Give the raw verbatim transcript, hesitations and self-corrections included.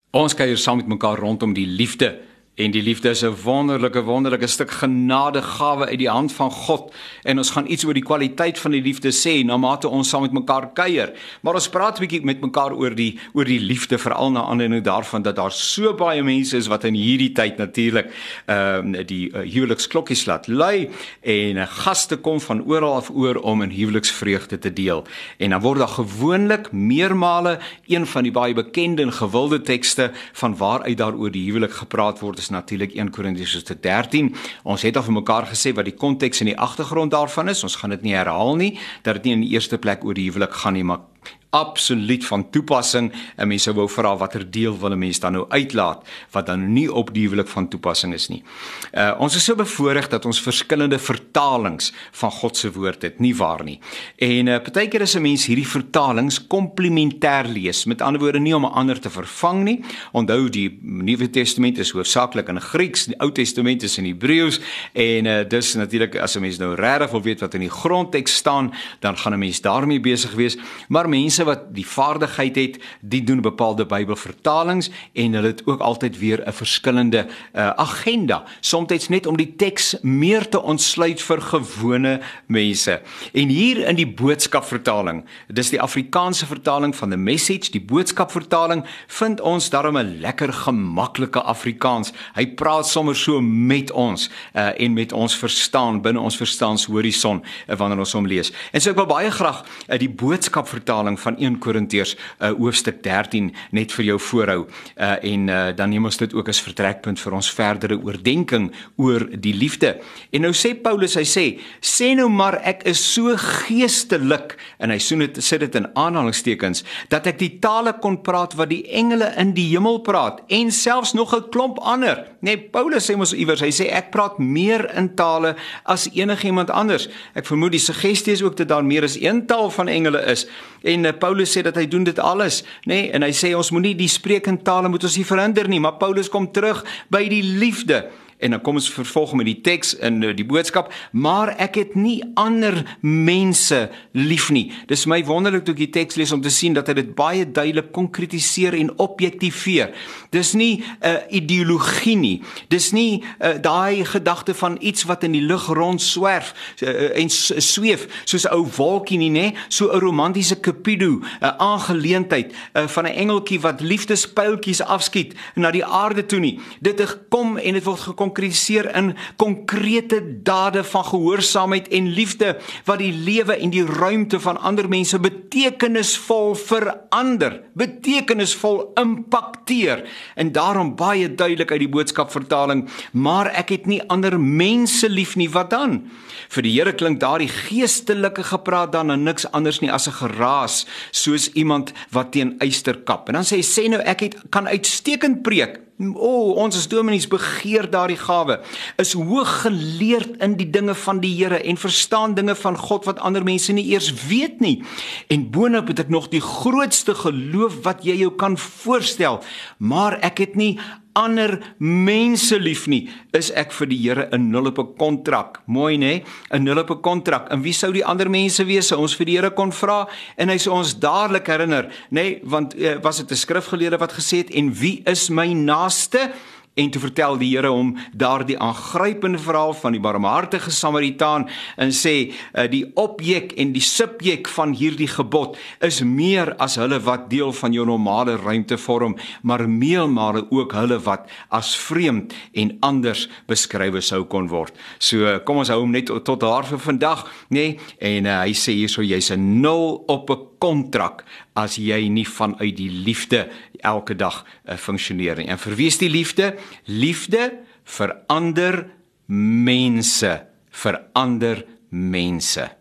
Ons kuier saam met mekaar rondom die liefde. En die liefde is 'n wonderlike, wonderlike stuk genadegawe uit die hand van God. En ons gaan iets oor die kwaliteit van die liefde sê, na mate ons saam met mekaar kuier. Maar ons praat 'n bietjie met mekaar oor die oor die liefde, veral na aanleiding daarvan dat daar so baie mense is wat in hierdie tyd natuurlik ehm uh, die uh, huweliksklokkies laat lui en uh, gaste kom van oral af oor om in huweliksvreugde te deel. En dan word daar gewoonlik meermale een van die baie bekende en gewilde tekste van waaruit daar oor die huwelik gepraat word is natuurlik Eerste Korintiërs dertien. Ons het al vir mekaar gesê wat die konteks en die agtergrond daarvan is. Ons gaan dit nie herhaal nie, dat dit nie in die eerste plek oor die huwelik gaan nie, maar absoluut van toepassing. En mense wou vra watter deel wil 'n mens dan nou uitlaat wat dan nie op die huwelik van toepassing is nie. Uh, ons is so bevoorreg dat ons verskillende vertalings van God se woord het, nie waar nie. En uh, partykeer is 'n mens hierdie vertalings komplementêr lees, met ander woorde nie om 'n ander te vervang nie. Onthou die Nuwe Testament is hoofsaaklik in Grieks, die Ou Testament is in Hebreëus en uh, dis natuurlik as 'n mens nou regtig wil weet wat in die grondteks staan, dan gaan 'n mens daarmee besig wees, maar mense wat die vaardigheid het, die doen bepaalde Bybelvertalings en hulle het ook altyd weer 'n verskillende uh, agenda, soms net om die teks meer te ontsluit vir gewone mense. En hier in die boodskapvertaling, dis die Afrikaanse vertaling van The Message, die boodskapvertaling, vind ons daarom 'n lekker gemaklike Afrikaans. Hy praat sommer so met ons uh, en met ons verstaan, binne ons verstaanshorison uh, wanneer ons hom lees. En so ek wil baie graag uh, die boodskapvertaling van Eerste Korintiërs uh, hoofstuk dertien net vir jou voorhou uh, en uh, dan neem ons dit ook as vertrekpunt vir ons verdere oordenking oor die liefde. En nou sê Paulus, hy sê, sê nou maar ek is so geestelik, en hy sit dit in aanhalingstekens, dat ek die tale kon praat wat die engele in die hemel praat, en selfs nog 'n klomp ander. Nee, Paulus sê ons iewers, hy sê ek praat meer in tale as enigiemand anders. Ek vermoed die suggestie is ook dat daar meer as een taal van engele is. En uh, Paulus sê dat hy doen dit alles, nee, en hy sê ons moet nie die spreekentale moet ons nie verhinder nie, maar Paulus kom terug by die liefde. En dan kom ons vervolg met die teks in die boodskap, maar ek het nie ander mense lief nie. Dis my wonderlik toe ek die teks lees om te sien dat hy dit baie duidelik konkretiseer en objektiveer. Dis nie 'n uh, ideologie nie. Dis nie uh, daai gedagte van iets wat in die lug rond swerf uh, en sweef, soos 'n ou wolkie nie, nê? So 'n romantiese Cupido, 'n uh, aangeleentheid uh, van 'n engeltjie wat liefdespyltjies afskiet na die aarde toe nie. Dit kom en dit word gekom konkretiseer in konkrete dade van gehoorsaamheid en liefde wat die lewe en die ruimte van ander mense betekenisvol verander, betekenisvol impakteer. En daarom baie duidelik uit die boodskapvertaling, maar ek het nie ander mense lief nie, wat dan? Vir die Here klink daardie geestelike gepraat dan aan niks anders nie as 'n geraas, soos iemand wat teen yster kap. En dan sê hy, sê nou ek het, kan uitstekend preek. O, oh, ons as dominees begeer daardie gawe, is hoog geleerd in die dinge van die Here en verstaan dinge van God wat ander mense nie eers weet nie. En boonop het ek nog die grootste geloof wat jy jou kan voorstel, maar ek het nie ander mense lief nie, is ek vir die Here 'n nul op 'n kontrak. Mooi, nê? 'n nul op 'n kontrak. En wie sou die ander mense wees? Sou ons vir die Here kon vra en hy sou ons dadelik herinner, nê? Want uh, was dit 'n skrifgeleerde wat gesê het, en wie is my naaste? En toe vertel die Here hom daardie aangrypende verhaal van die barmhartige Samaritaan en sê, uh, die objek en die subjek van hierdie gebod is meer as hulle wat deel van jou normale ruimte vorm, maar meelmale ook hulle wat as vreemd en anders beskrywe sou kon word. So kom ons hou hom net tot, tot daar vir vandag, nee? En uh, hy sê hierso, jy's 'n nul op 'n kontrak as jy nie vanuit die liefde elke dag uh, funksioneer nie. En vir wie is die liefde? Liefde verander mense, verander mense.